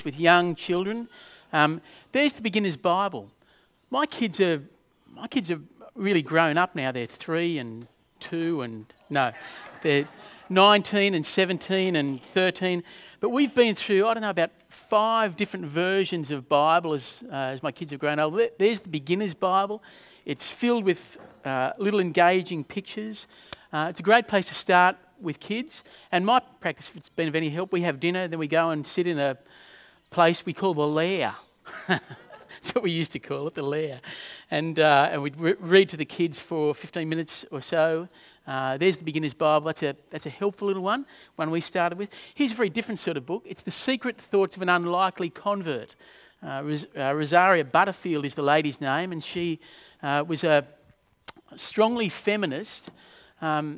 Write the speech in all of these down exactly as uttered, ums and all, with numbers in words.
with young children. Um, there's the beginner's Bible. My kids are my kids are really grown up now. They're three and two and no, they're nineteen and seventeen and thirteen. But we've been through, I don't know, about five different versions of Bible as uh, as my kids have grown older. There's the beginner's Bible. It's filled with uh, little engaging pictures. Uh, it's a great place to start with kids. And my practice, if it's been of any help, we have dinner, then we go and sit in a place we call the lair. That's what we used to call it, the lair. And uh, and we'd re- read to the kids for fifteen minutes or so. Uh, there's the beginner's Bible. That's a that's a helpful little one, one we started with. Here's a very different sort of book. It's The Secret Thoughts of an Unlikely Convert. Uh, Ros- uh, Rosaria Butterfield is the lady's name, and she uh, was a strongly feminist, um,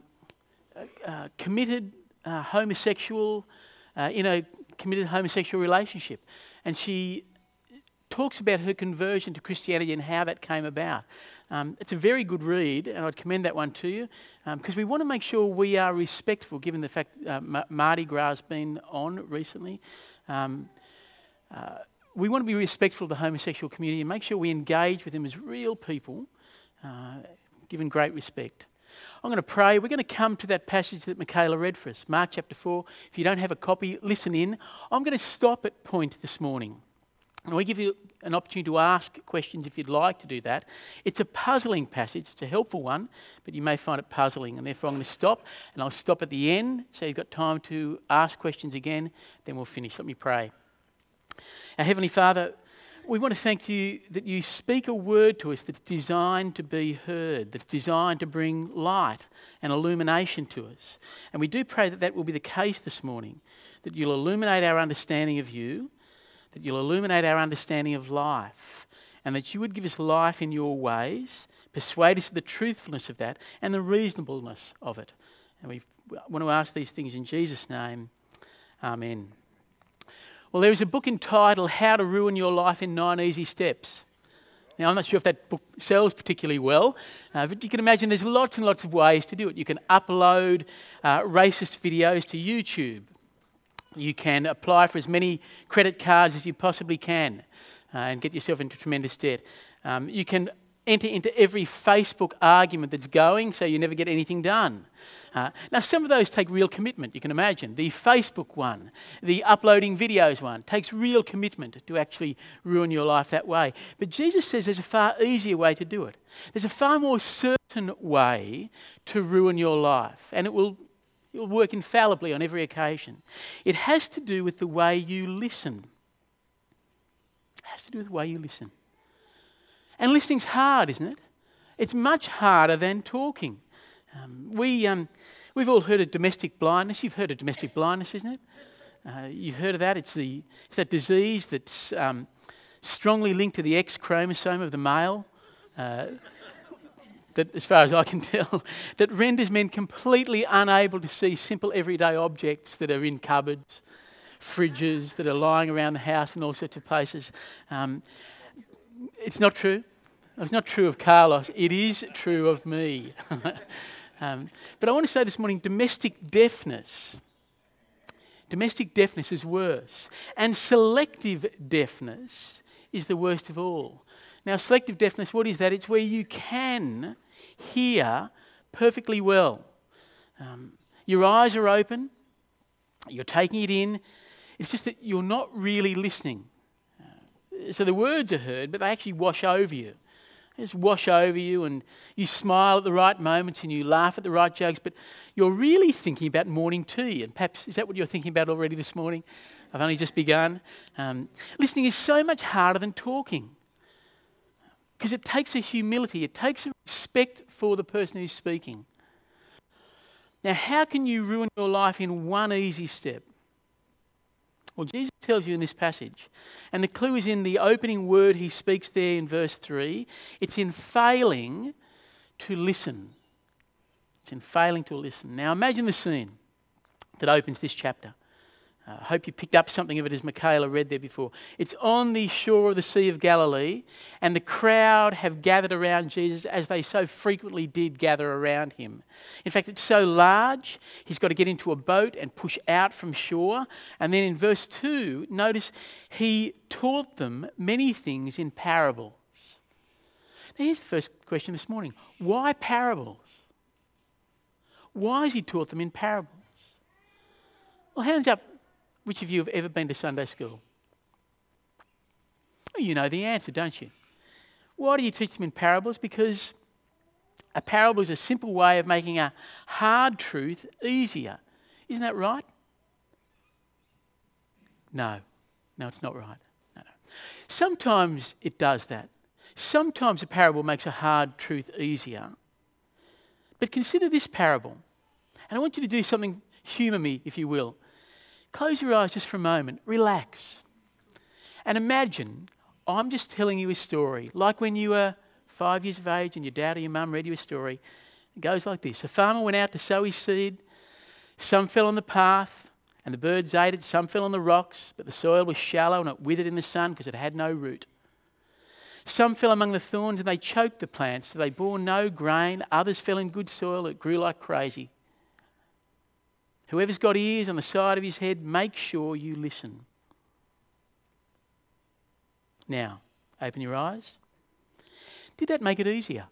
uh, committed uh, homosexual, uh, in a committed homosexual relationship. And she talks about her conversion to Christianity and how that came about. Um, it's a very good read, and I'd commend that one to you, because um, we want to make sure we are respectful, given the fact uh, Ma- Mardi Gras has been on recently. Um, uh, we want to be respectful of the homosexual community and make sure we engage with them as real people, uh, given great respect. I'm going to pray. We're going to come to that passage that Michaela read for us, Mark chapter four. If you don't have a copy, listen in. I'm going to stop at point this morning. And we give you an opportunity to ask questions if you'd like to do that. It's a puzzling passage. It's a helpful one, but you may find it puzzling. And therefore I'm going to stop, and I'll stop at the end so you've got time to ask questions again. Then we'll finish. Let me pray. Our Heavenly Father, we want to thank you that you speak a word to us that's designed to be heard, that's designed to bring light and illumination to us. And we do pray that that will be the case this morning, that you'll illuminate our understanding of you, that you'll illuminate our understanding of life, and that you would give us life in your ways, persuade us of the truthfulness of that and the reasonableness of it. And we want to ask these things in Jesus' name. Amen. Well, there is a book entitled How to Ruin Your Life in Nine Easy Steps. Now, I'm not sure if that book sells particularly well, uh, but you can imagine there's lots and lots of ways to do it. You can upload uh, racist videos to YouTube. You can apply for as many credit cards as you possibly can uh, and get yourself into tremendous debt. Um, you can enter into every Facebook argument that's going so you never get anything done. Uh, now, some of those take real commitment, you can imagine. The Facebook one, the uploading videos one, takes real commitment to actually ruin your life that way. But Jesus says there's a far easier way to do it. There's a far more certain way to ruin your life, and it will It'll work infallibly on every occasion. It has to do with the way you listen. It has to do with the way you listen. And listening's hard, isn't it? It's much harder than talking. Um, we, um, we've all heard of domestic blindness. You've heard of domestic blindness, isn't it? Uh, you've heard of that. It's, the, it's that disease that's um, strongly linked to the X chromosome of the male. Uh, that, as far as I can tell, that renders men completely unable to see simple everyday objects that are in cupboards, fridges, that are lying around the house in all sorts of places. Um, it's not true. It's not true of Carlos. It is true of me. um, but I want to say this morning, domestic deafness, domestic deafness is worse. And selective deafness is the worst of all. Now, selective deafness, what is that? It's where you can hear perfectly well. Um, your eyes are open, you're taking it in, it's just that you're not really listening. Uh, so the words are heard, but they actually wash over you. They just wash over you, and you smile at the right moments and you laugh at the right jokes, but you're really thinking about morning tea, and perhaps is that what you're thinking about already this morning? I've only just begun. Um, listening is so much harder than talking. Because it takes a humility, it takes a respect for the person who's speaking. Now, how can you ruin your life in one easy step? Well, Jesus tells you in this passage, and the clue is in the opening word he speaks there in verse three. It's in failing to listen. It's in failing to listen. Now, imagine the scene that opens this chapter. Uh, I hope you picked up something of it as Michaela read there before. It's on the shore of the Sea of Galilee, and the crowd have gathered around Jesus as they so frequently did gather around him. In fact, it's so large, he's got to get into a boat and push out from shore. And then in verse two, notice he taught them many things in parables. Now here's the first question this morning. Why parables? Why has he taught them in parables? Well, hands up, which of you have ever been to Sunday school? Well, you know the answer, don't you? Why do you teach them in parables? Because a parable is a simple way of making a hard truth easier. Isn't that right? No. No, it's not right. No, no. Sometimes it does that. Sometimes a parable makes a hard truth easier. But consider this parable. And I want you to do something, humour me, if you will. Close your eyes just for a moment. Relax. And imagine I'm just telling you a story, like when you were five years of age and your dad or your mum read you a story. It goes like this. A farmer went out to sow his seed. Some fell on the path and the birds ate it. Some fell on the rocks, but the soil was shallow and it withered in the sun because it had no root. Some fell among the thorns and they choked the plants, so they bore no grain. Others fell in good soil. It grew like crazy. Whoever's got ears on the side of his head, make sure you listen. Now, open your eyes. Did that make it easier?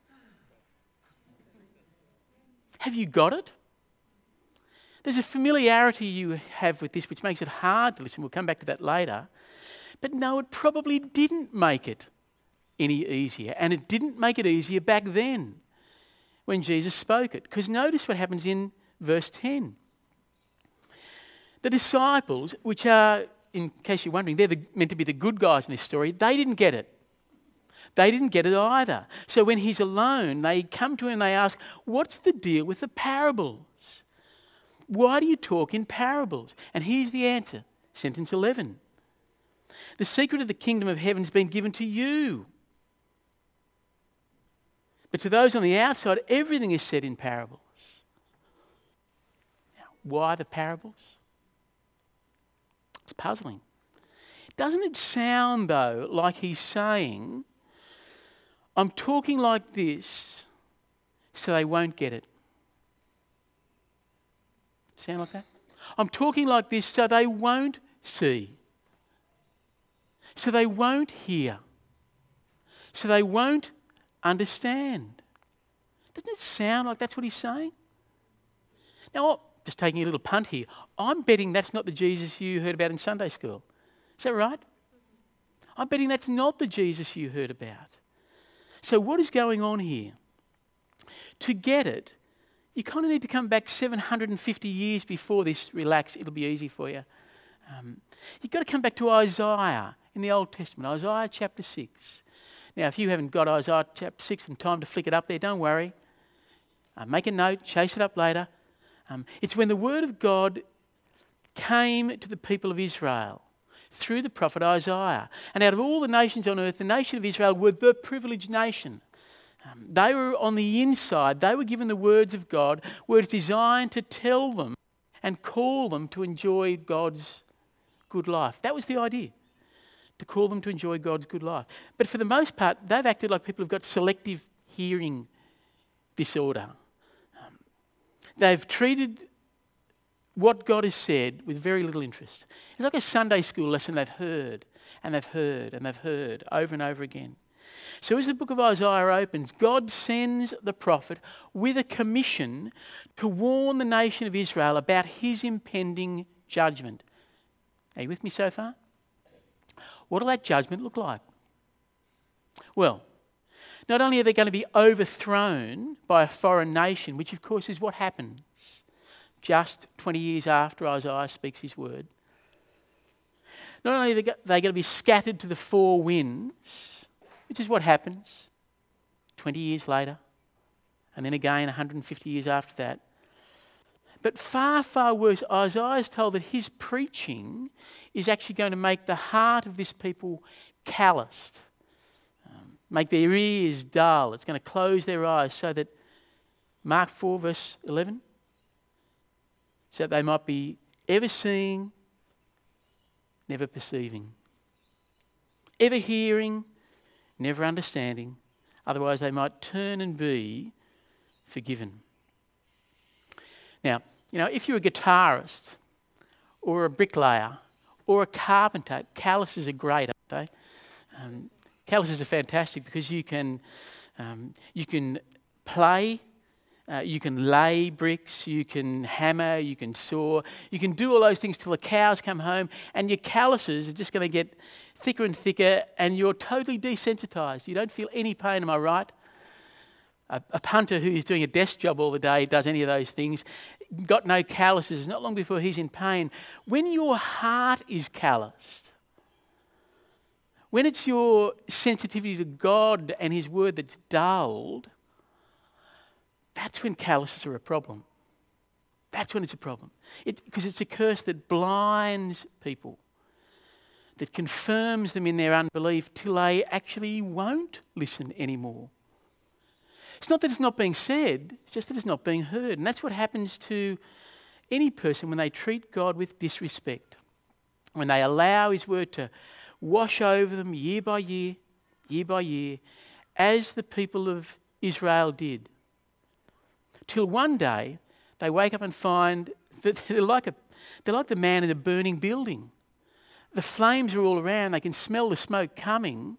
Have you got it? There's a familiarity you have with this which makes it hard to listen. We'll come back to that later. But no, it probably didn't make it any easier. And it didn't make it easier back then when Jesus spoke it. Because notice what happens in verse ten. The disciples, which are, in case you're wondering, they're the, meant to be the good guys in this story, they didn't get it. They didn't get it either. So when he's alone, they come to him and they ask, what's the deal with the parables? Why do you talk in parables? And here's the answer, sentence eleven. The secret of the kingdom of heaven has been given to you. But to those on the outside, everything is said in parables. Now, why the parables? It's puzzling. Doesn't it sound, though, like he's saying, I'm talking like this so they won't get it? Sound like that? I'm talking like this so they won't see. So they won't hear. So they won't understand. Doesn't it sound like that's what he's saying? Now, just taking a little punt here, I'm betting that's not the Jesus you heard about in Sunday school. Is that right? I'm betting that's not the Jesus you heard about. So what is going on here? To get it, you kind of need to come back seven hundred fifty years before this. Relax, it'll be easy for you. Um, you've got to come back to Isaiah in the Old Testament, Isaiah chapter six. Now, if you haven't got Isaiah chapter six and time to flick it up there, don't worry. Uh, make a note, chase it up later. Um, it's when the word of God came to the people of Israel through the prophet Isaiah. And out of all the nations on earth, the nation of Israel were the privileged nation. Um, they were on the inside. They were given the words of God, words designed to tell them and call them to enjoy God's good life. That was the idea, to call them to enjoy God's good life. But for the most part, they've acted like people who've got selective hearing disorder. Um, they've treated what God has said with very little interest. It's like a Sunday school lesson they've heard and they've heard and they've heard over and over again. So as the book of Isaiah opens, God sends the prophet with a commission to warn the nation of Israel about his impending judgment. Are you with me so far? What will that judgment look like? Well, not only are they going to be overthrown by a foreign nation, which of course is what happens just twenty years after Isaiah speaks his word. Not only are they going to be scattered to the four winds, which is what happens twenty years later, and then again one hundred fifty years after that. But far, far worse, Isaiah is told that his preaching is actually going to make the heart of this people calloused, um, make their ears dull. It's going to close their eyes so that, Mark four verse eleven, so that they might be ever seeing never perceiving. Ever hearing, never understanding. Otherwise they might turn and be forgiven. Now, you know, if you're a guitarist or a bricklayer or a carpenter, calluses are great, aren't they? Um, calluses are fantastic because you can um, you can play, uh, you can lay bricks, you can hammer, you can saw, you can do all those things till the cows come home, and your calluses are just going to get thicker and thicker, and you're totally desensitised. You don't feel any pain, am I right? A, a punter who's doing a desk job all the day does any of those things, got no calluses, not long before he's in pain. When your heart is calloused, when it's your sensitivity to God and His Word that's dulled, that's when calluses are a problem. That's when it's a problem. It, because it's a curse that blinds people, that confirms them in their unbelief till they actually won't listen anymore. It's not that it's not being said, it's just that it's not being heard. And that's what happens to any person when they treat God with disrespect, when they allow His Word to wash over them year by year, year by year, as the people of Israel did. Till one day they wake up and find that they're like, a, they're like the man in a burning building. The flames are all around, they can smell the smoke coming,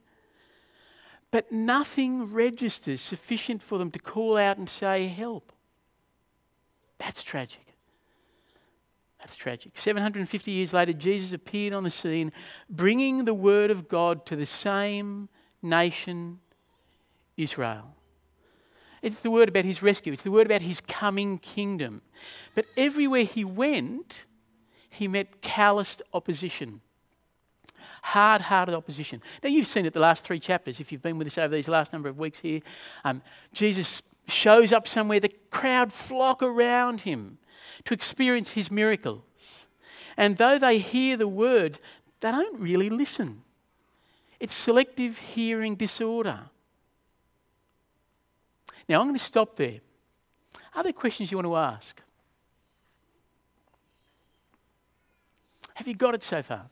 but nothing registers sufficient for them to call out and say, help. That's tragic. That's tragic. seven hundred fifty years later, Jesus appeared on the scene, bringing the word of God to the same nation, Israel. It's the word about His rescue. It's the word about His coming kingdom. But everywhere He went, He met calloused opposition. Hard-hearted opposition. Now, you've seen it the last three chapters, if you've been with us over these last number of weeks here. Um, Jesus shows up somewhere, the crowd flock around Him to experience His miracles. And though they hear the words, they don't really listen. It's selective hearing disorder. Now, I'm going to stop there. Are there questions you want to ask? Have you got it so far?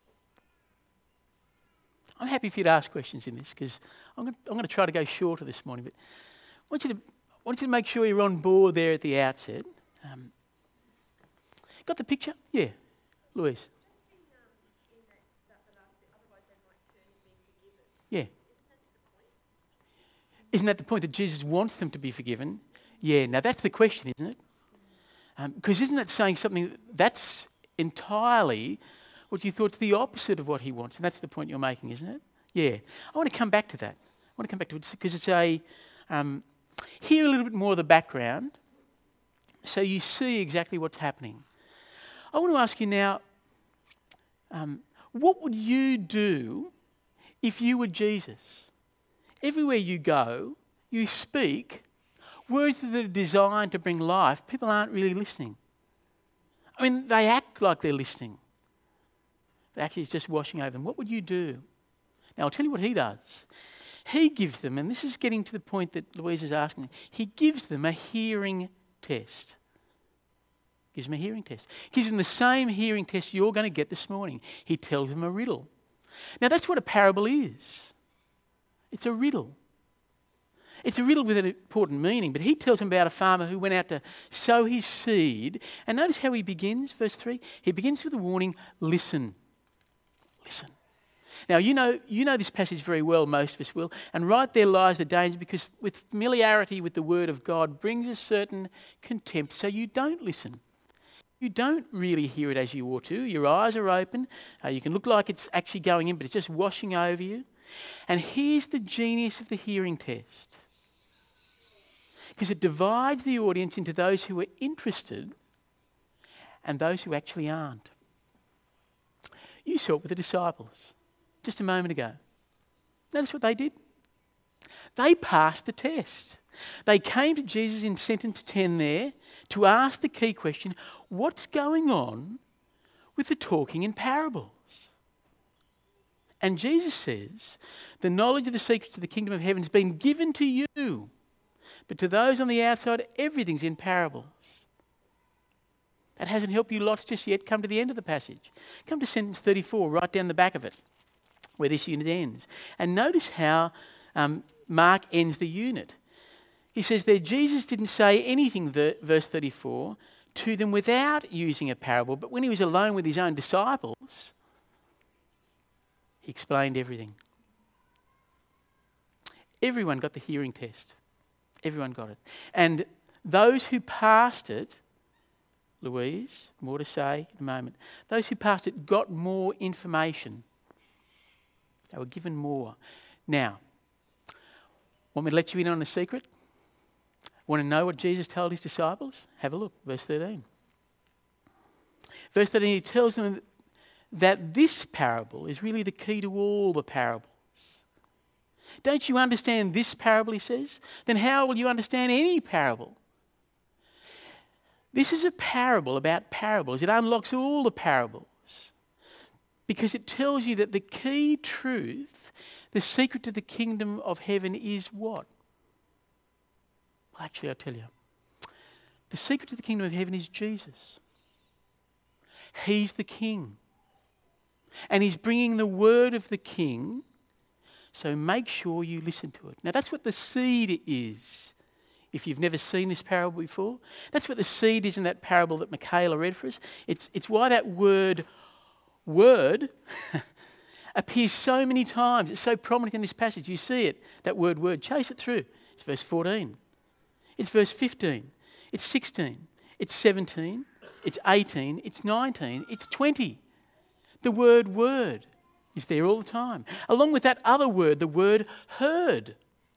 I'm happy for you to ask questions in this because I'm going, I'm going to try to go shorter this morning. But I want you to, I want you to make sure you're on board there at the outset. Um, got the picture? Yeah, Louise. Yeah. Isn't that the point, that Jesus wants them to be forgiven? Yeah, now that's the question, isn't it? Because um, isn't that saying something that's entirely what you thought's the opposite of what He wants? And that's the point you're making, isn't it? Yeah. I want to come back to that. I want to come back to it because it's a... Um, hear a little bit more of the background so you see exactly what's happening. I want to ask you now, um, what would you do if you were Jesus? Everywhere you go, you speak words that are designed to bring life. People aren't really listening. I mean, they act like they're listening. But actually it's just washing over them. What would you do? Now, I'll tell you what He does. He gives them, and this is getting to the point that Louise is asking, He gives them a hearing test. Gives them a hearing test. Gives them the same hearing test you're going to get this morning. He tells them a riddle. Now, that's what a parable is. It's a riddle. It's a riddle with an important meaning, but He tells them about a farmer who went out to sow his seed. And notice how he begins, verse three. He begins with a warning, listen. Listen. Now, you know, you know this passage very well, most of us will, and right there lies the danger, because with familiarity with the Word of God brings a certain contempt, so you don't listen. You don't really hear it as you ought to. Your eyes are open. Uh, you can look like it's actually going in, but it's just washing over you. And here's the genius of the hearing test. Because it divides the audience into those who are interested and those who actually aren't. You saw it with the disciples just a moment ago. Notice what they did. They passed the test. They came to Jesus in sentence ten there to ask the key question, what's going on with the talking in parables? And Jesus says, the knowledge of the secrets of the kingdom of heaven has been given to you, but to those on the outside, everything's in parables. That hasn't helped you lots just yet. Come to the end of the passage. Come to sentence thirty-four, right down the back of it, where this unit ends. And notice how um, Mark ends the unit. He says there, Jesus didn't say anything, verse thirty-four, to them without using a parable, but when he was alone with his own disciples, he explained everything. Everyone got the hearing test. Everyone got it. And those who passed it, Louise, more to say in a moment, those who passed it got more information. They were given more. Now, want me to let you in on a secret? Want to know what Jesus told his disciples? Have a look, verse thirteen. Verse thirteen, he tells them that this parable is really the key to all the parables. Don't you understand this parable, he says? Then how will you understand any parable? This is a parable about parables. It unlocks all the parables because it tells you that the key truth, the secret to the kingdom of heaven is what? Well, actually, I'll tell you. The secret to the kingdom of heaven is Jesus. He's the king. And he's bringing the word of the king, so make sure you listen to it. Now, that's what the seed is. If you've never seen this parable before, that's what the seed is in that parable that Michaela read for us. It's, it's why that word, word, appears so many times. It's so prominent in this passage. You see it, that word, word. Chase it through. It's verse fourteen. It's verse fifteen. It's sixteen. It's seventeen. It's eighteen. It's nineteen. It's twenty. The word, word is there all the time. Along with that other word, the word heard.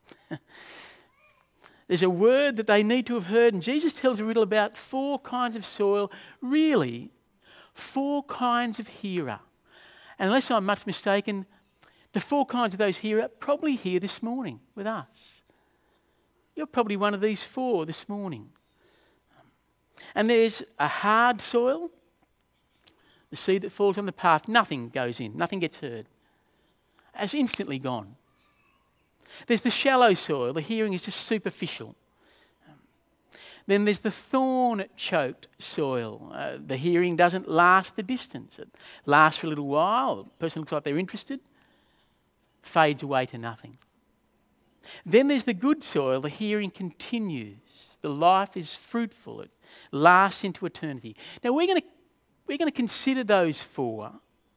There's a word that they need to have heard, and Jesus tells a riddle about four kinds of soil, really four kinds of hearer. And unless I'm much mistaken, the four kinds of those hearer probably here this morning with us. You're probably one of these four this morning. And there's a hard soil, the seed that falls on the path, nothing goes in, nothing gets heard. It's instantly gone. There's the shallow soil, the hearing is just superficial. Then there's the thorn-choked soil. Uh, the hearing doesn't last the distance. It lasts for a little while, the person looks like they're interested, fades away to nothing. Then there's the good soil, the hearing continues. The life is fruitful, it lasts into eternity. Now we're going to we're going to consider those four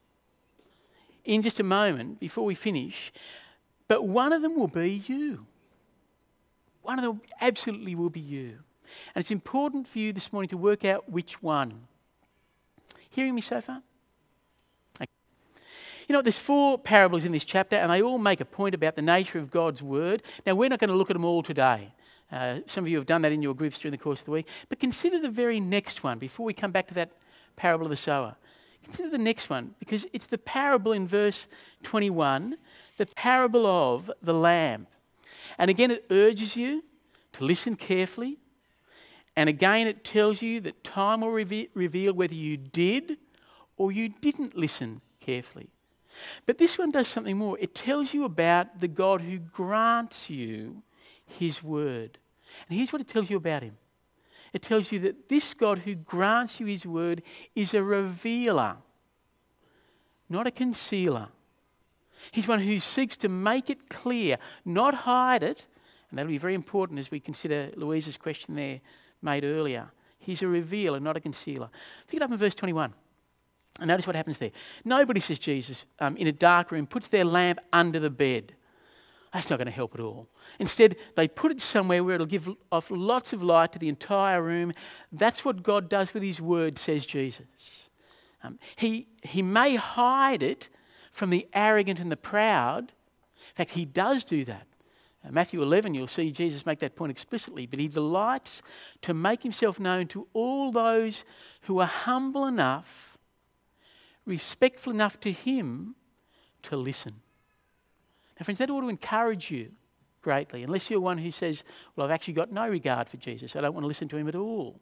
in just a moment before we finish, but one of them will be you. One of them absolutely will be you. And it's important for you this morning to work out which one. Hearing me so far? Okay. You know, there's four parables in this chapter, and they all make a point about the nature of God's word. Now, we're not going to look at them all today. Uh, some of you have done that in your groups during the course of the week. But consider the very next one before we come back to that parable of the sower. Consider the next one, because it's the parable in verse twenty-one, the parable of the lamb. And again, it urges you to listen carefully. And again, it tells you that time will reve- reveal whether you did or you didn't listen carefully. But this one does something more. It tells you about the God who grants you his word. And here's what it tells you about him. It tells you that this God who grants you his word is a revealer, not a concealer. He's one who seeks to make it clear, not hide it. And that'll be very important as we consider Louise's question there made earlier. He's a revealer, not a concealer. Pick it up in verse twenty-one. And notice what happens there. Nobody, says Jesus, um, in a dark room, puts their lamp under the bed. That's not going to help at all. Instead, they put it somewhere where it'll give off lots of light to the entire room. That's what God does with his word, says Jesus. Um, he, he may hide it from the arrogant and the proud. In fact, he does do that. Uh, Matthew eleven, you'll see Jesus make that point explicitly. But he delights to make himself known to all those who are humble enough, respectful enough to him to listen. Now, friends, that ought to encourage you greatly, unless you're one who says, well, I've actually got no regard for Jesus. I don't want to listen to him at all.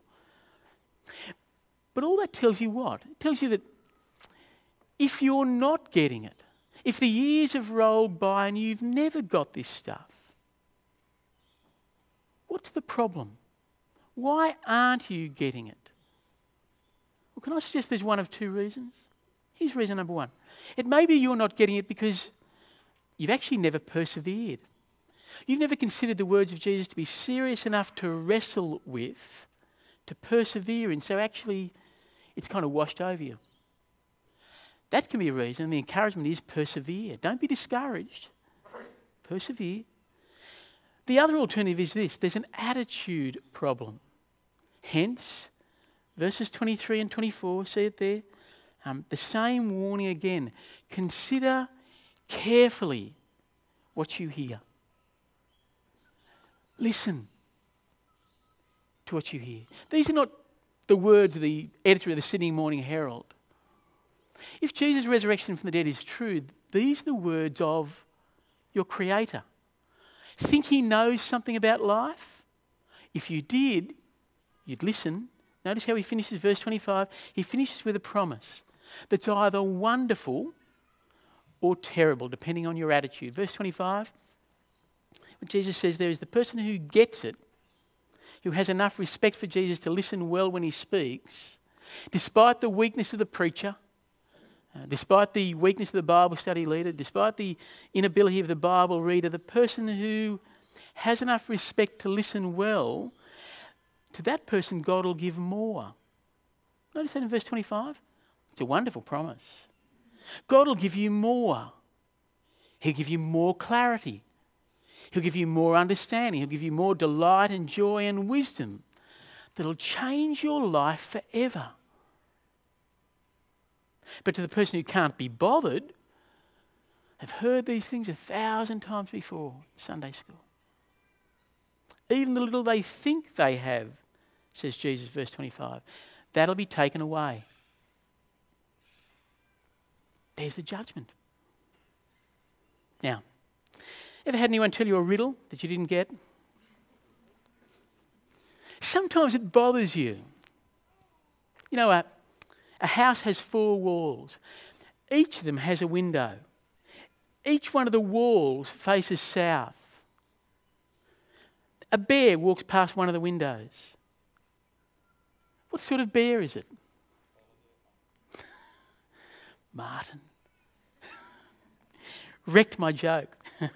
But all that tells you what? It tells you that if you're not getting it, if the years have rolled by and you've never got this stuff, what's the problem? Why aren't you getting it? Well, can I suggest there's one of two reasons? Here's reason number one. It may be you're not getting it because you've actually never persevered. You've never considered the words of Jesus to be serious enough to wrestle with, to persevere in, so actually it's kind of washed over you. That can be a reason. The encouragement is persevere. Don't be discouraged. Persevere. The other alternative is this. There's an attitude problem. Hence, verses twenty-three and twenty-four, see it there? Um, the same warning again. Consider carefully what you hear. Listen to what you hear. These are not the words of the editor of the Sydney Morning Herald. If Jesus' resurrection from the dead is true, these are the words of your Creator. Think He knows something about life? If you did, you'd listen. Notice how he finishes verse twenty-five. He finishes with a promise that's either wonderful or terrible, depending on your attitude. Verse twenty-five, what Jesus says there is the person who gets it, who has enough respect for Jesus to listen well when he speaks, despite the weakness of the preacher, uh, despite the weakness of the Bible study leader, despite the inability of the Bible reader, the person who has enough respect to listen well, to that person God will give more. Notice that in verse twenty-five. It's a wonderful promise. God will give you more. He'll give you more clarity. He'll give you more understanding. He'll give you more delight and joy and wisdom that'll change your life forever. But to the person who can't be bothered, have heard these things a thousand times before in Sunday school. Even the little they think they have, says Jesus, verse twenty-five, that'll be taken away. There's the judgment. Now, ever had anyone tell you a riddle that you didn't get? Sometimes it bothers you. You know, a, a house has four walls. Each of them has a window. Each one of the walls faces south. A bear walks past one of the windows. What sort of bear is it? Martin. Wrecked my joke.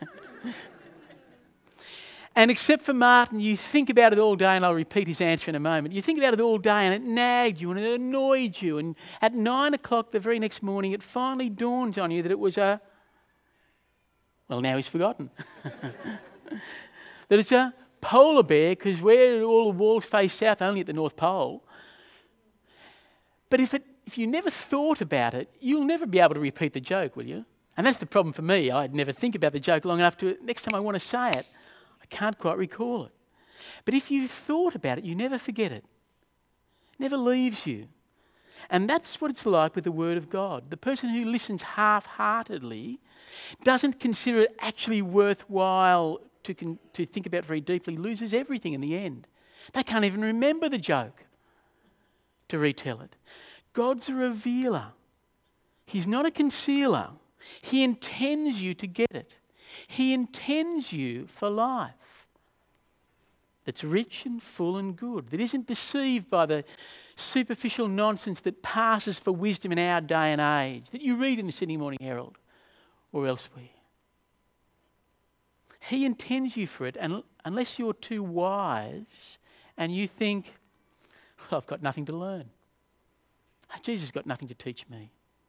And except for Martin, you think about it all day, and I'll repeat his answer in a moment. You think about it all day and it nagged you and it annoyed you. And at nine o'clock the very next morning, it finally dawned on you that it was a... Well, now he's forgotten. That it's a polar bear, because where all the walls face south, only at the North Pole. But if it, if you never thought about it, you'll never be able to repeat the joke, will you? And that's the problem for me. I'd never think about the joke long enough to, next time I want to say it, I can't quite recall it. But if you've thought about it, you never forget it. It never leaves you. And that's what it's like with the Word of God. The person who listens half-heartedly doesn't consider it actually worthwhile to, con- to think about very deeply, loses everything in the end. They can't even remember the joke to retell it. God's a revealer. He's not a concealer. He intends you to get it. He intends you for life that's rich and full and good, that isn't deceived by the superficial nonsense that passes for wisdom in our day and age, that you read in the Sydney Morning Herald or elsewhere. He intends you for it, and unless you're too wise and you think, well, I've got nothing to learn. Jesus has got nothing to teach me.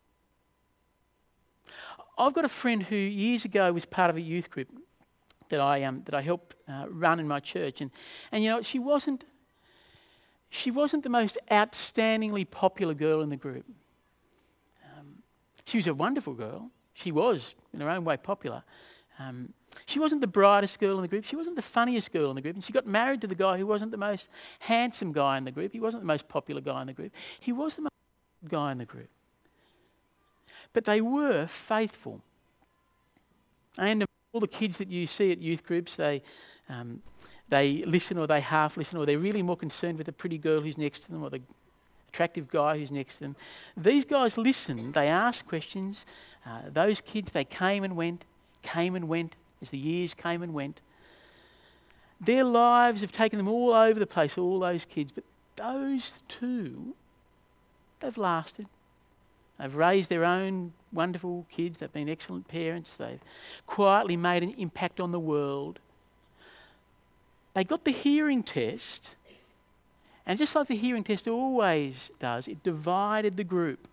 I've got a friend who years ago was part of a youth group that I um, that I helped uh, run in my church, and and you know she wasn't she wasn't the most outstandingly popular girl in the group. Um, she was a wonderful girl. She was in her own way popular. Um, she wasn't the brightest girl in the group. She wasn't the funniest girl in the group, and she got married to the guy who wasn't the most handsome guy in the group. He wasn't the most popular guy in the group. He was the most guy in the group. But they were faithful. And all the kids that you see at youth groups, they um, they listen or they half listen, or they're really more concerned with the pretty girl who's next to them or the attractive guy who's next to them. These guys listened, they asked questions. Uh, those kids, they came and went, came and went as the years came and went. Their lives have taken them all over the place, all those kids. But those two, they've lasted. They've raised their own wonderful kids. They've been excellent parents. They've quietly made an impact on the world. They got the hearing test, and just like the hearing test always does, it divided the group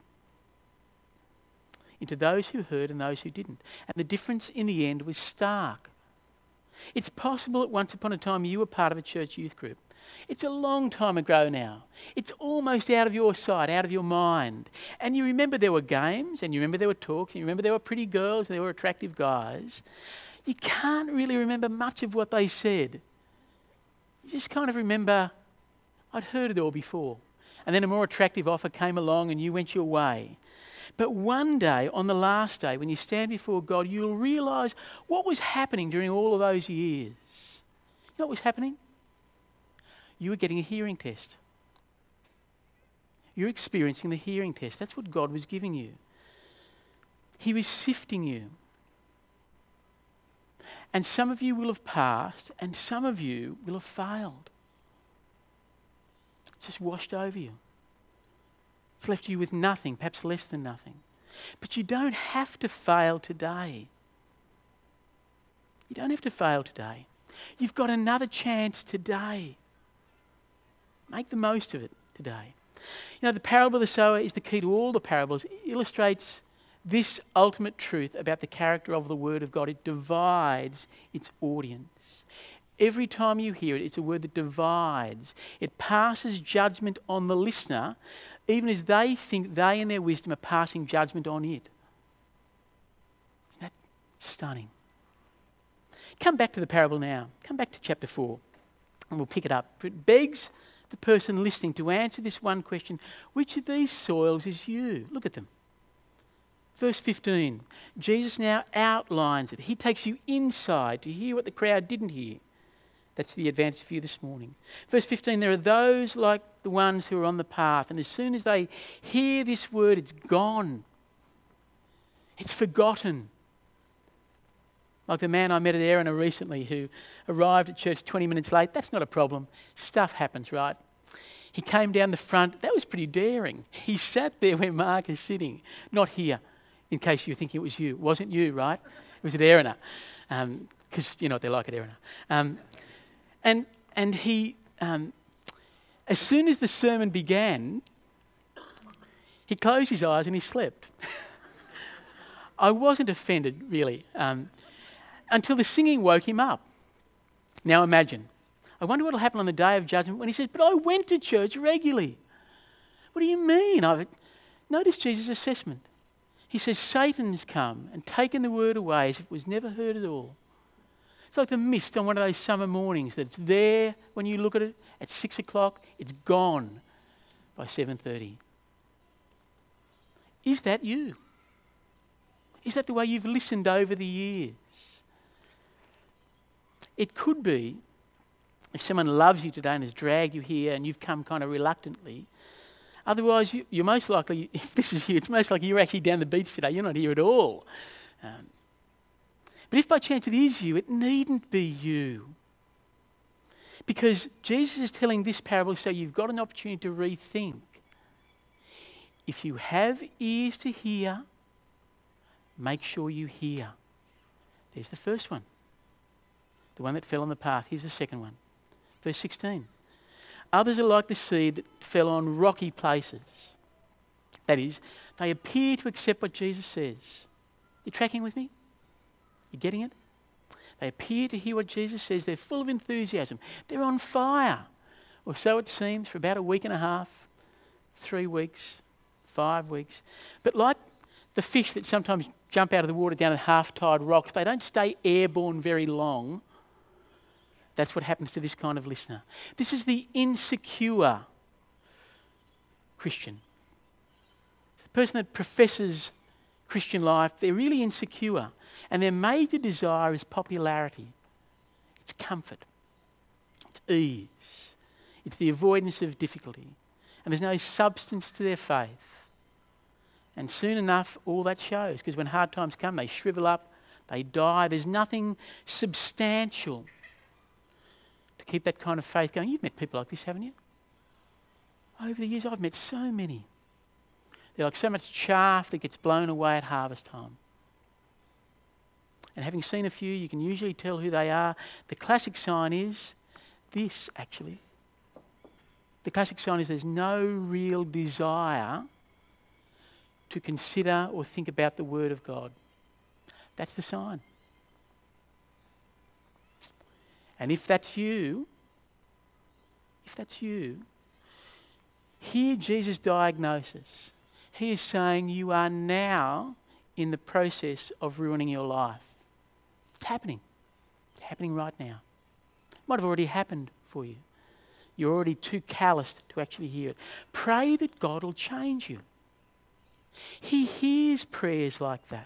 into those who heard and those who didn't. And the difference in the end was stark. It's possible that once upon a time you were part of a church youth group. It's a long time ago now. It's almost out of your sight, out of your mind. And you remember there were games, and you remember there were talks, and you remember there were pretty girls, and there were attractive guys. You can't really remember much of what they said. You just kind of remember, I'd heard it all before. And then a more attractive offer came along and you went your way. But one day, on the last day, when you stand before God, you'll realise what was happening during all of those years. You know what was happening? You were getting a hearing test. You're experiencing the hearing test. That's what God was giving you. He was sifting you. And some of you will have passed, and some of you will have failed. It's just washed over you. It's left you with nothing, perhaps less than nothing. But you don't have to fail today. You don't have to fail today. You've got another chance today. Make the most of it today. You know, the parable of the sower is the key to all the parables. It illustrates this ultimate truth about the character of the Word of God. It divides its audience. Every time you hear it, it's a word that divides. It passes judgment on the listener, even as they think they in their wisdom are passing judgment on it. Isn't that stunning? Come back to the parable now. Come back to chapter four, and we'll pick it up. It begs the person listening to answer this one question: which of these soils is you? Look at them. Verse fifteen, Jesus now outlines it. He takes you inside to hear what the crowd didn't hear. That's the advantage for you this morning. Verse fifteen, there are those like the ones who are on the path, and as soon as they hear this word, it's gone. It's forgotten. Like the man I met at Erina recently who arrived at church twenty minutes late. That's not a problem. Stuff happens, right? He came down the front. That was pretty daring. He sat there where Mark is sitting, not here, in case you were thinking it was you. It wasn't you, right? It was at Erina, because um, you know what they're like at Erina. Um, and and he, um, as soon as the sermon began, he closed his eyes and he slept. I wasn't offended, really, um, until the singing woke him up. Now imagine. I wonder what will happen on the day of judgment when he says, but I went to church regularly. What do you mean? I've... Notice Jesus' assessment. He says, Satan's come and taken the word away as if it was never heard at all. It's like the mist on one of those summer mornings that's there when you look at it at six o'clock, it's gone by seven thirty. Is that you? Is that the way you've listened over the years? It could be, if someone loves you today and has dragged you here and you've come kind of reluctantly. Otherwise, you, you're most likely, if this is you, it's most likely you're actually down the beach today. You're not here at all. Um, but if by chance it is you, it needn't be you. Because Jesus is telling this parable so you've got an opportunity to rethink. If you have ears to hear, make sure you hear. There's the first one. The one that fell on the path. Here's the second one. Verse sixteen. Others are like the seed that fell on rocky places. That is, they appear to accept what Jesus says. You tracking with me? You getting it? They appear to hear what Jesus says. They're full of enthusiasm. They're on fire. Or so it seems for about a week and a half, three weeks, five weeks. But like the fish that sometimes jump out of the water down at half-tide rocks, they don't stay airborne very long. That's what happens to this kind of listener. This is the insecure Christian. The person that professes Christian life, they're really insecure. And their major desire is popularity. It's comfort. It's ease. It's the avoidance of difficulty. And there's no substance to their faith. And soon enough, all that shows. Because when hard times come, they shrivel up, they die. There's nothing substantial to keep that kind of faith going. You've met people like this, haven't you? Over the years, I've met so many. They're like so much chaff that gets blown away at harvest time. And having seen a few, you can usually tell who they are. The classic sign is this, actually. The classic sign is there's no real desire to consider or think about the Word of God. That's the sign. And if that's you, if that's you, hear Jesus' diagnosis. He is saying you are now in the process of ruining your life. It's happening. It's happening right now. It might have already happened for you. You're already too calloused to actually hear it. Pray that God will change you. He hears prayers like that.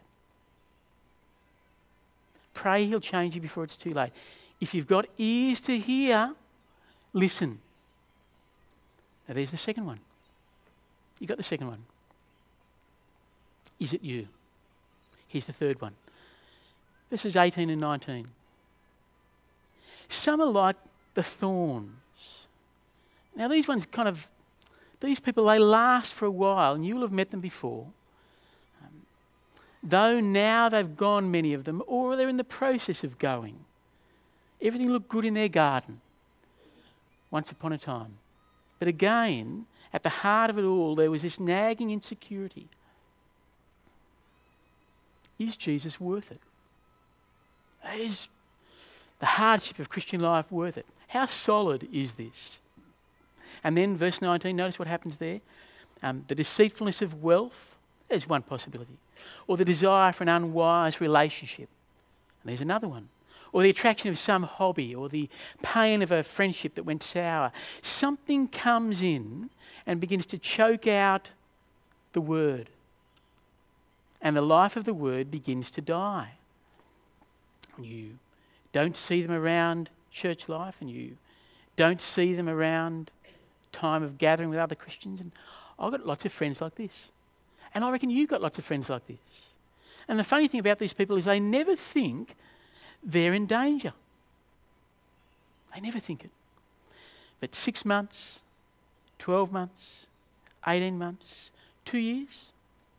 Pray He'll change you before it's too late. If you've got ears to hear, listen. Now there's the second one. You got the second one. Is it you? Here's the third one. Verses eighteen and nineteen. Some are like the thorns. Now these ones kind of, these people, they last for a while, and you'll have met them before. Um, though now they've gone, many of them, or they're in the process of going. Everything looked good in their garden once upon a time. But again, at the heart of it all, there was this nagging insecurity. Is Jesus worth it? Is the hardship of Christian life worth it? How solid is this? And then verse nineteen, notice what happens there. Um, the deceitfulness of wealth, there's one possibility. Or the desire for an unwise relationship. And there's another one. Or the attraction of some hobby, or the pain of a friendship that went sour. Something comes in and begins to choke out the word. And the life of the word begins to die. And you don't see them around church life, and you don't see them around time of gathering with other Christians. And I've got lots of friends like this. And I reckon you've got lots of friends like this. And the funny thing about these people is they never think they're in danger. They never think it. But six months, twelve months, eighteen months, two years,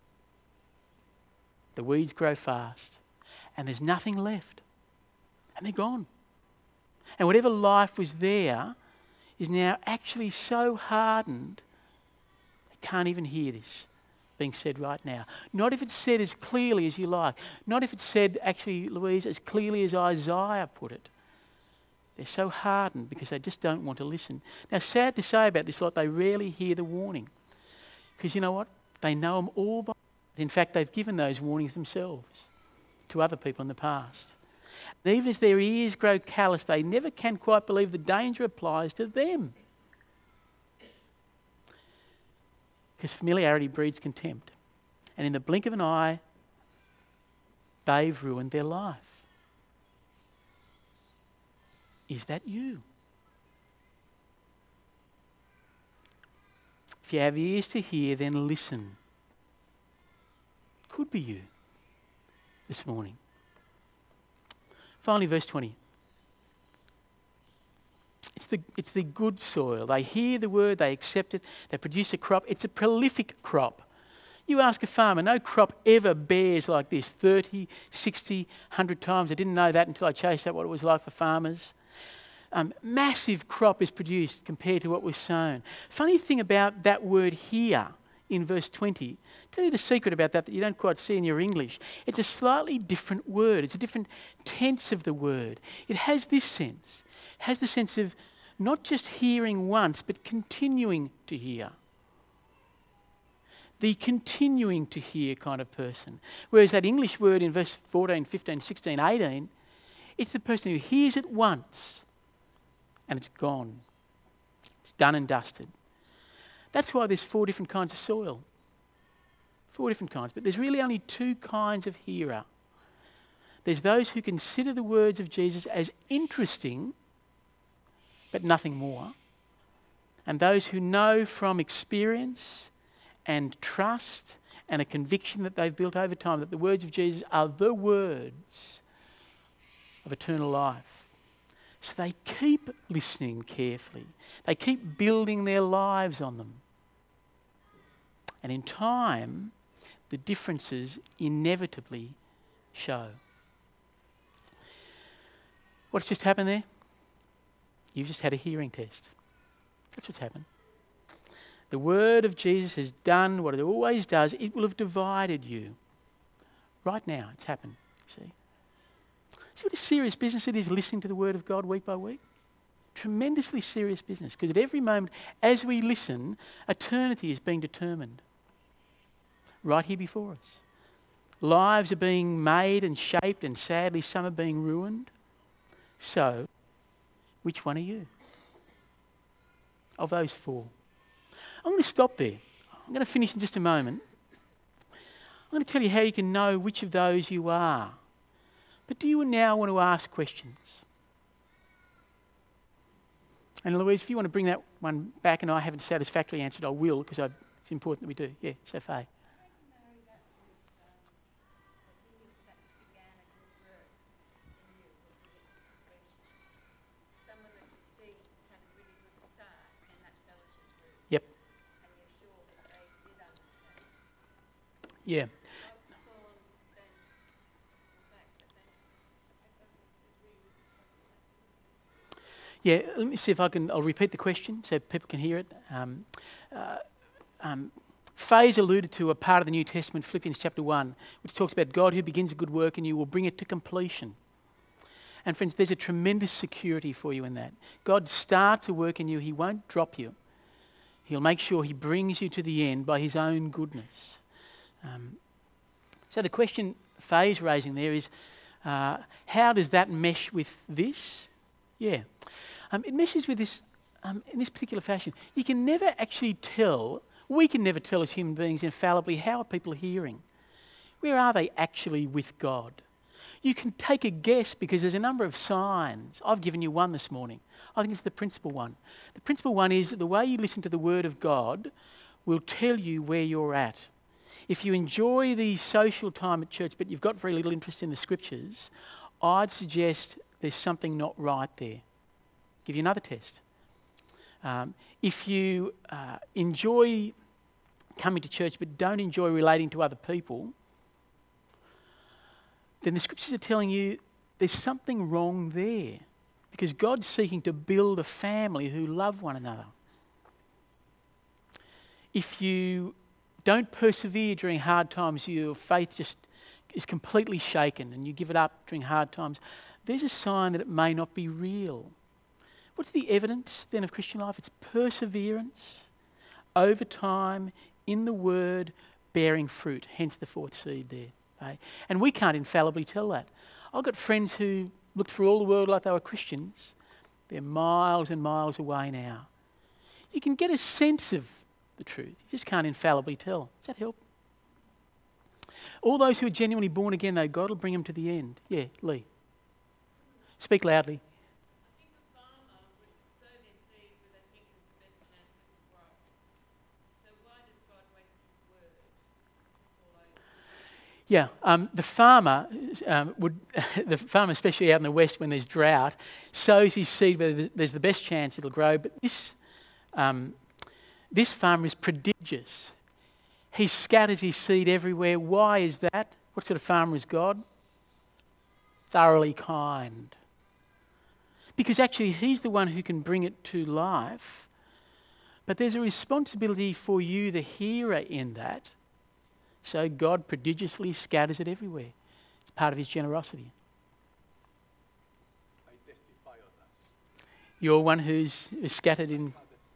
the weeds grow fast and there's nothing left. And they're gone. And whatever life was there is now actually so hardened, they can't even hear this being said right now. Not if it's said as clearly as you like. Not if it's said, actually, Louise, as clearly as Isaiah put it. They're so hardened because they just don't want to listen. Now, sad to say about this lot, they rarely hear the warning. Because you know what? They know them all by heart. In fact, they've given those warnings themselves to other people in the past. And even as their ears grow callous, they never can quite believe the danger applies to them. Because familiarity breeds contempt. And in the blink of an eye, they've ruined their life. Is that you? If you have ears to hear, then listen. Could be you this morning. Finally, verse twenty. It's the, it's the good soil. They hear the word, they accept it, they produce a crop. It's a prolific crop. You ask a farmer, no crop ever bears like this, thirty, sixty, one hundred times. I didn't know that until I chased out what it was like for farmers. Um, massive crop is produced compared to what was sown. Funny thing about that word here in verse twenty, tell you the secret about that that you don't quite see in your English. It's a slightly different word. It's a different tense of the word. It has this sense. It has the sense of not just hearing once, but continuing to hear. The continuing to hear kind of person. Whereas that English word in verse fourteen, fifteen, sixteen, eighteen, it's the person who hears it once and it's gone. It's done and dusted. That's why there's four different kinds of soil. Four different kinds. But there's really only two kinds of hearer. There's those who consider the words of Jesus as interesting, but nothing more. And those who know from experience and trust and a conviction that they've built over time that the words of Jesus are the words of eternal life. So they keep listening carefully. They keep building their lives on them. And in time, the differences inevitably show. What's just happened there? You've just had a hearing test. That's what's happened. The word of Jesus has done what it always does. It will have divided you. Right now, it's happened. See? See what a serious business it is listening to the word of God week by week? Tremendously serious business, because at every moment, as we listen, eternity is being determined. Right here before us. Lives are being made and shaped, and sadly some are being ruined. So, which one are you? Of those four. I'm going to stop there. I'm going to finish in just a moment. I'm going to tell you how you can know which of those you are. But do you now want to ask questions? And Louise, if you want to bring that one back and I haven't satisfactorily answered, I will, because it's important that we do. Yeah, so Faye. Yep. Yeah. Yeah, let me see if I can, I'll repeat the question so people can hear it. Um, uh, um, Faye's alluded to a part of the New Testament, Philippians chapter one, which talks about God who begins a good work and you will bring it to completion. And friends, there's a tremendous security for you in that. God starts a work in you, he won't drop you. He'll make sure he brings you to the end by his own goodness. Um, so the question Faye's raising there is, uh, how does that mesh with this? Yeah. Um, it meshes with this um, in this particular fashion. You can never actually tell, we can never tell as human beings infallibly, how are people hearing? Where are they actually with God? You can take a guess because there's a number of signs. I've given you one this morning. I think it's the principal one. The principal one is that the way you listen to the Word of God will tell you where you're at. If you enjoy the social time at church but you've got very little interest in the Scriptures, I'd suggest there's something not right there. Give you another test. Um, if you uh, enjoy coming to church but don't enjoy relating to other people, then the Scriptures are telling you there's something wrong there, because God's seeking to build a family who love one another. If you don't persevere during hard times, your faith just is completely shaken and you give it up during hard times, there's a sign that it may not be real. What's the evidence then of Christian life? It's perseverance over time in the Word bearing fruit, hence the fourth seed there. Okay? And we can't infallibly tell that. I've got friends who looked for all the world like they were Christians. They're miles and miles away now. You can get a sense of the truth. You just can't infallibly tell. Does that help? All those who are genuinely born again, though, God will bring them to the end. Yeah, Lee. Speak loudly. Yeah, um, the farmer um, would, the farmer, especially out in the west when there's drought, sows his seed where there's the best chance it'll grow. But this, um, this farmer is prodigious. He scatters his seed everywhere. Why is that? What sort of farmer is God? Thoroughly kind. Because actually, he's the one who can bring it to life. But there's a responsibility for you, the hearer, in that. So God prodigiously scatters it everywhere. It's part of his generosity. I testify on that. You're one who's is scattered in... And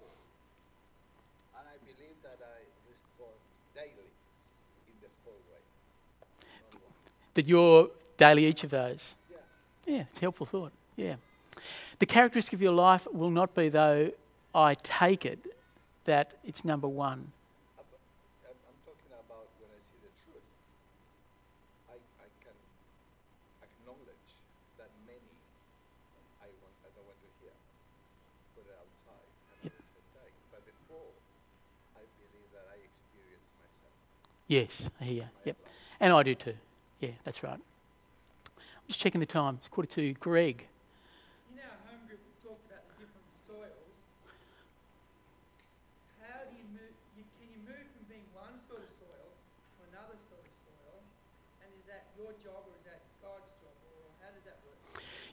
I believe that I respond daily in the four ways. That you're daily each of those. Yeah. Yeah, it's a helpful thought. Yeah. The characteristic of your life will not be, though, I take it, that it's number one. I'm talking about when I see the truth. I, I can acknowledge that many I want I don't want to hear. Put it outside and Yep. it's okay. But before I believe that I experience myself. Yes, I hear. Yep. And I do too. Yeah, that's right. I'm just checking the time. It's quarter to. Greg. In our home group, we talked about the different soils. How do you move? You, can you move from being one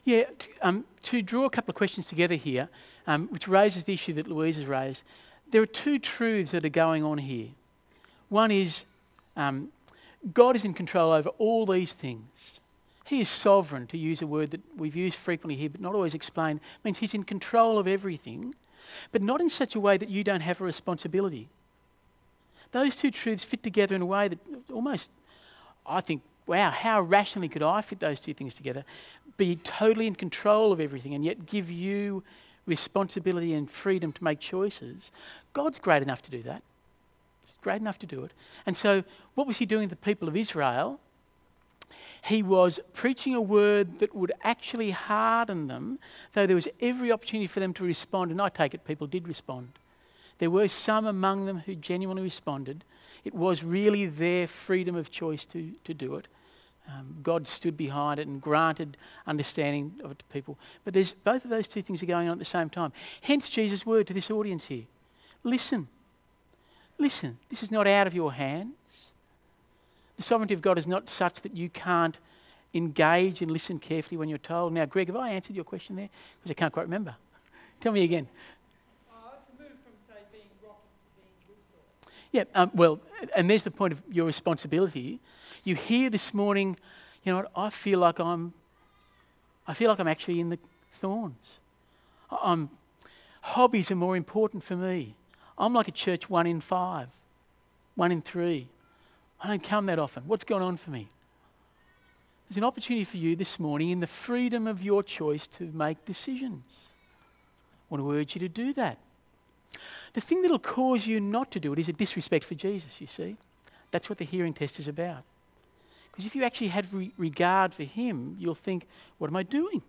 Yeah, t- um, to draw a couple of questions together here, um, which raises the issue that Louise has raised, there are two truths that are going on here. One is um, God is in control over all these things. He is sovereign, to use a word that we've used frequently here but not always explained. It means he's in control of everything, but not in such a way that you don't have a responsibility. Those two truths fit together in a way that almost, I think, wow, how rationally could I fit those two things together? Be totally in control of everything and yet give you responsibility and freedom to make choices. God's great enough to do that. He's great enough to do it. And so what was he doing to the people of Israel? He was preaching a word that would actually harden them, though there was every opportunity for them to respond. And I take it people did respond. There were some among them who genuinely responded. It was really their freedom of choice to, to do it. Um, God stood behind it and granted understanding of it to people. But there's both of those two things are going on at the same time. Hence Jesus' word to this audience here. Listen. Listen. This is not out of your hands. The sovereignty of God is not such that you can't engage and listen carefully when you're told. Now, Greg, have I answered your question there? Because I can't quite remember. Tell me again. Uh, to move from, say, being rocky to being good soil. Yeah, um, well, and there's the point of your responsibility. You hear this morning, you know what, I feel like I'm, I feel like I'm actually in the thorns. I'm, hobbies are more important for me. I'm like a church one in five, one in three. I don't come that often. What's going on for me? There's an opportunity for you this morning in the freedom of your choice to make decisions. I want to urge you to do that. The thing that will cause you not to do it is a disrespect for Jesus, you see. That's what the hearing test is about. Because if you actually had re- regard for him, you'll think, what am I doing?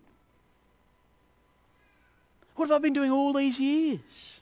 What have I been doing all these years?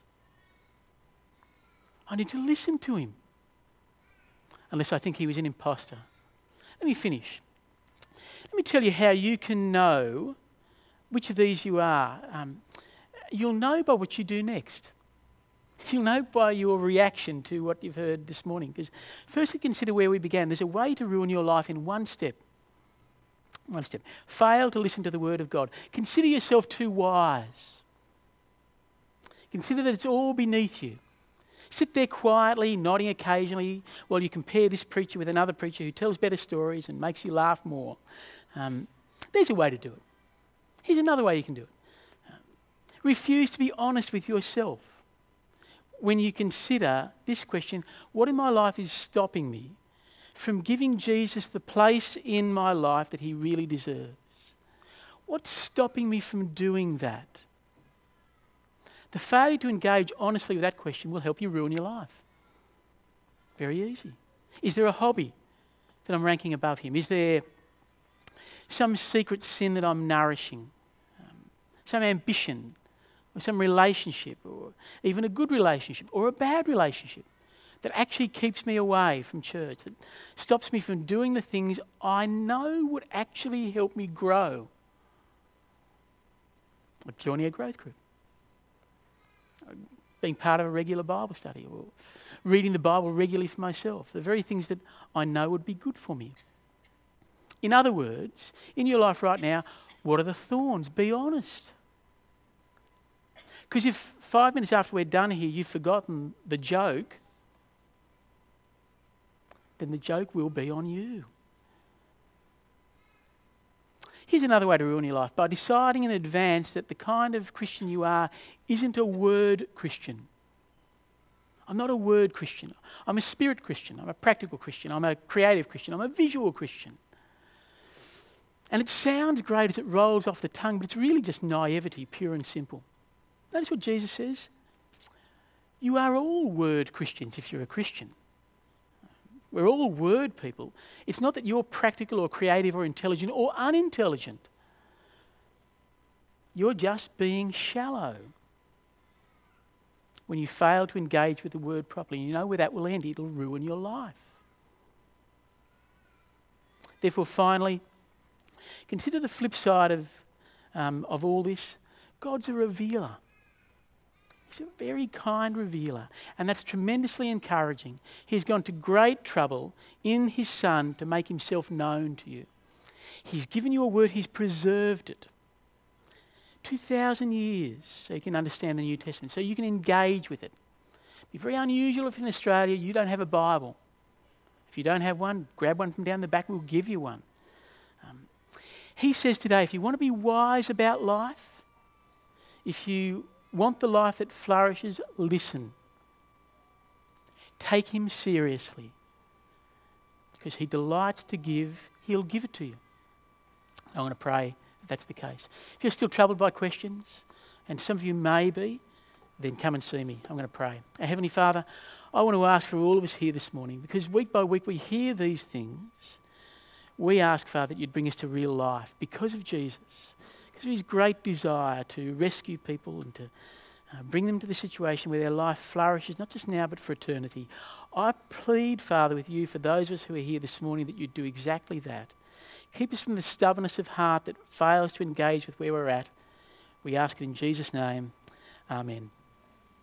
I need to listen to him. Unless I think he was an imposter. Let me finish. Let me tell you how you can know which of these you are. Um, you'll know by what you do next. You'll know by your reaction to what you've heard this morning. Because firstly, consider where we began. There's a way to ruin your life in one step. One step. Fail to listen to the word of God. Consider yourself too wise. Consider that it's all beneath you. Sit there quietly, nodding occasionally, while you compare this preacher with another preacher who tells better stories and makes you laugh more. Um, there's a way to do it. Here's another way you can do it. Um, refuse to be honest with yourself. When you consider this question, what in my life is stopping me from giving Jesus the place in my life that he really deserves? What's stopping me from doing that? The failure to engage honestly with that question will help you ruin your life. Very easy. Is there a hobby that I'm ranking above him? Is there some secret sin that I'm nourishing? Um, some ambition? Or some relationship? Or even a good relationship? Or a bad relationship? That actually keeps me away from church? That stops me from doing the things I know would actually help me grow? Like joining a growth group. Being part of a regular Bible study or reading the Bible regularly for myself. The very things that I know would be good for me. In other words, in your life right now, what are the thorns? Be honest. Because if five minutes after we're done here you've forgotten the joke, then the joke will be on you. Here's another way to ruin your life. By deciding in advance that the kind of Christian you are isn't a word Christian. I'm not a word Christian. I'm a spirit Christian. I'm a practical Christian. I'm a creative Christian. I'm a visual Christian. And it sounds great as it rolls off the tongue, but it's really just naivety, pure and simple. Notice what Jesus says. You are all word Christians if you're a Christian. We're all word people. It's not that you're practical or creative or intelligent or unintelligent. You're just being shallow. When you fail to engage with the word properly, you know where that will end. It'll ruin your life. Therefore, finally, consider the flip side of, um, of all this. God's a revealer. He's a very kind revealer, and that's tremendously encouraging. He's gone to great trouble in his Son to make himself known to you. He's given you a word, he's preserved it. two thousand years so you can understand the New Testament, so you can engage with it. It'd be very unusual if in Australia you don't have a Bible. If you don't have one, grab one from down the back, we'll give you one. Um, he says today, if you want to be wise about life, if you want the life that flourishes, listen. Take him seriously. Because he delights to give, he'll give it to you. I want to pray if that's the case. If you're still troubled by questions, and some of you may be, then come and see me. I'm going to pray. Our Heavenly Father, I want to ask for all of us here this morning, because week by week we hear these things. We ask, Father, that you'd bring us to real life because of Jesus, because of his great desire to rescue people and to uh, bring them to the situation where their life flourishes, not just now but for eternity. I plead, Father, with you for those of us who are here this morning that you'd do exactly that. Keep us from the stubbornness of heart that fails to engage with where we're at. We ask it in Jesus' name. Amen.